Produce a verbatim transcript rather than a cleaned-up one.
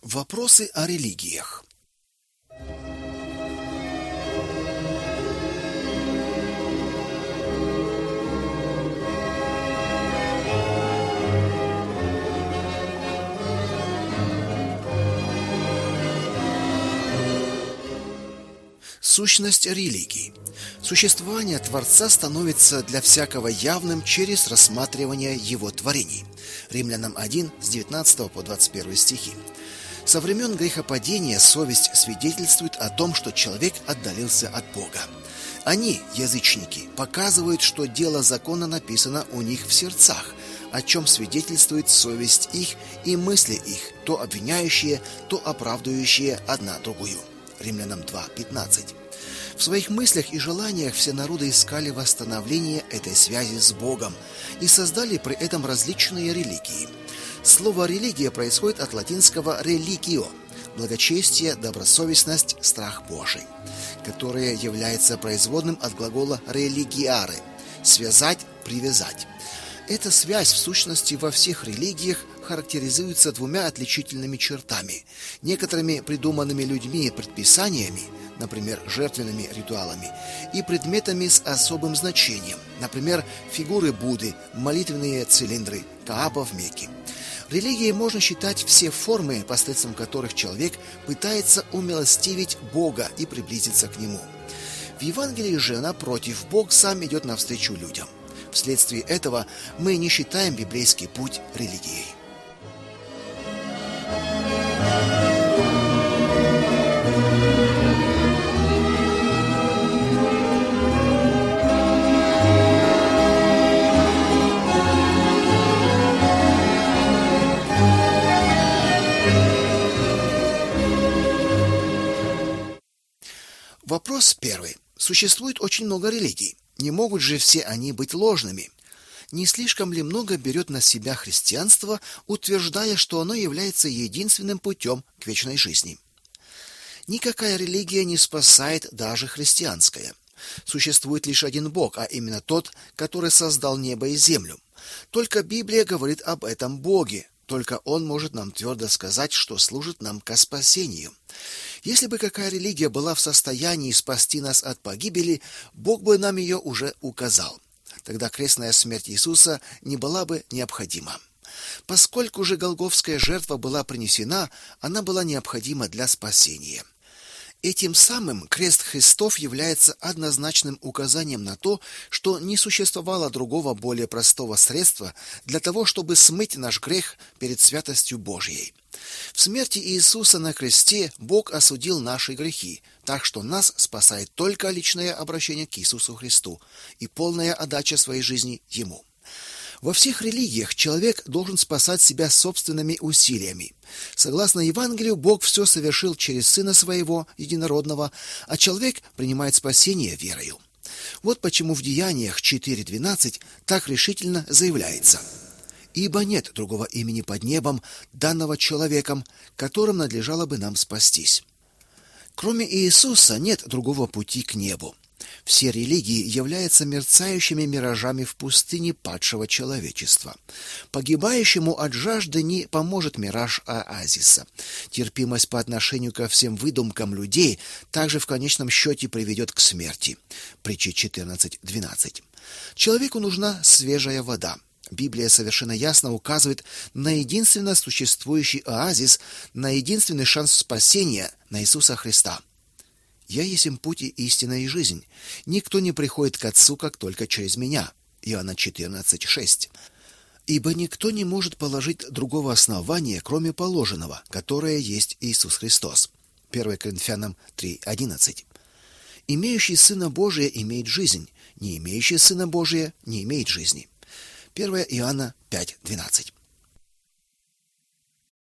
Вопросы о религиях. Сущность религии. Существование Творца становится для всякого явным через рассматривание Его творений. Римлянам один, с девятнадцатого по двадцать первый стихи. Со времен грехопадения совесть свидетельствует о том, что человек отдалился от Бога. Они, язычники, показывают, что дело закона написано у них в сердцах, о чем свидетельствует совесть их и мысли их, то обвиняющие, то оправдывающие одна другую. Римлянам два, пятнадцать. В своих мыслях и желаниях все народы искали восстановление этой связи с Богом и создали при этом различные религии. Слово «религия» происходит от латинского «religio» – благочестие, добросовестность, страх Божий, которое является производным от глагола «religiare» – связать, привязать. Эта связь в сущности во всех религиях характеризуется двумя отличительными чертами: некоторыми придуманными людьми предписаниями, например, жертвенными ритуалами, и предметами с особым значением, например, фигуры Будды, молитвенные цилиндры Кааба в Мекке. Религией можно считать все формы, посредством которых человек пытается умилостивить Бога и приблизиться к Нему. В Евангелии же, напротив, Бог сам идет навстречу людям. Вследствие этого мы не считаем библейский путь религией. Вопрос первый. Существует очень много религий. Не могут же все они быть ложными? Не слишком ли много берет на себя христианство, утверждая, что оно является единственным путем к вечной жизни? Никакая религия не спасает, даже христианская. Существует лишь один Бог, а именно тот, который создал небо и землю. Только Библия говорит об этом Боге. Только Он может нам твердо сказать, что служит нам ко спасению. Если бы какая религия была в состоянии спасти нас от погибели, Бог бы нам ее уже указал. Тогда крестная смерть Иисуса не была бы необходима. Поскольку же голгофская жертва была принесена, она была необходима для спасения. Этим самым крест Христов является однозначным указанием на то, что не существовало другого более простого средства для того, чтобы смыть наш грех перед святостью Божьей. В смерти Иисуса на кресте Бог осудил наши грехи, так что нас спасает только личное обращение к Иисусу Христу и полная отдача своей жизни Ему. Во всех религиях человек должен спасать себя собственными усилиями. Согласно Евангелию, Бог все совершил через Сына Своего, Единородного, а человек принимает спасение верою. Вот почему в Деяниях четыре двенадцать так решительно заявляется: «Ибо нет другого имени под небом, данного человеком, которым надлежало бы нам спастись». Кроме Иисуса нет другого пути к небу. Все религии являются мерцающими миражами в пустыне падшего человечества. Погибающему от жажды не поможет мираж оазиса. Терпимость по отношению ко всем выдумкам людей также в конечном счете приведет к смерти. Притча четырнадцать двенадцать. Человеку нужна свежая вода. Библия совершенно ясно указывает на единственно существующий оазис, на единственный шанс спасения, на Иисуса Христа. «Я есмь путь и истина и жизнь. Никто не приходит к Отцу, как только через меня». Иоанна четырнадцать шесть. «Ибо никто не может положить другого основания, кроме положенного, которое есть Иисус Христос». первое Коринфянам три одиннадцать. «Имеющий Сына Божия имеет жизнь, не имеющий Сына Божия не имеет жизни». первое Иоанна пять двенадцать.